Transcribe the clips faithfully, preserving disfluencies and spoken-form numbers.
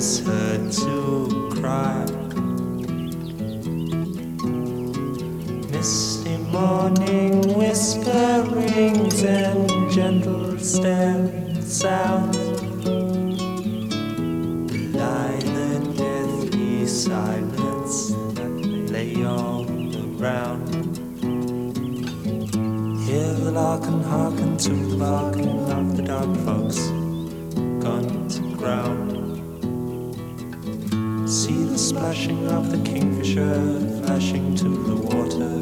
is heard to cry. Misty morning whisperings and gentle staring sounds belie the deathly silence that lay all around. Hear the lark and hearken to the barking of the dog fox gone to ground. See the splashing of the kingfisher flashing to the water.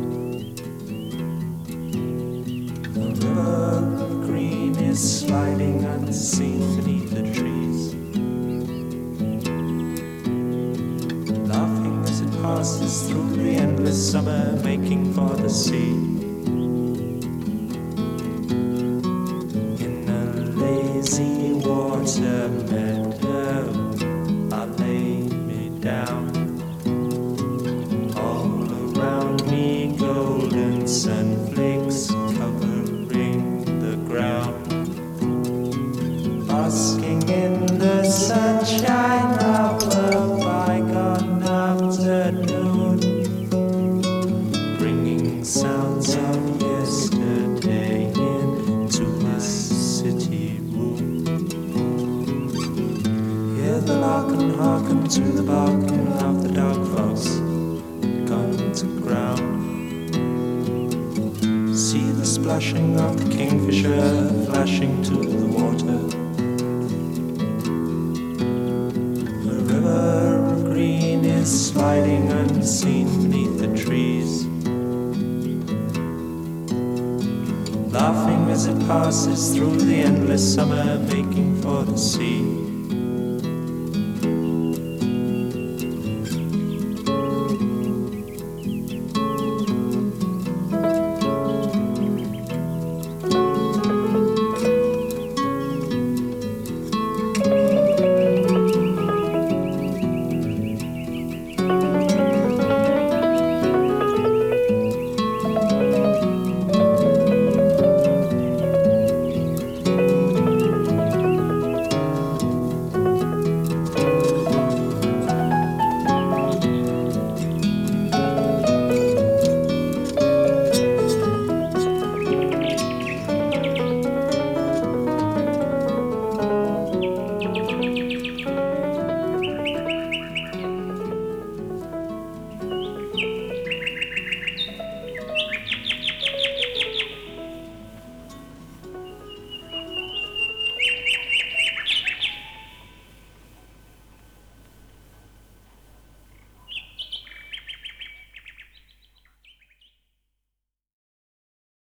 The river of green is sliding unseen beneath the trees, laughing as it passes through the endless summer, making for the sea. In a lazy water meadow I lay me down. All around me golden sunflakes covering the ground, basking in the sunshine of a bygone afternoon, bringing sounds of yesterday into this city room. Hear the lark and hearken to the barking of the dog fox gone to ground. See the splashing of the kingfisher flashing to the water. The river of green is sliding unseen beneath the trees, laughing as it passes through the endless summer, making for the sea.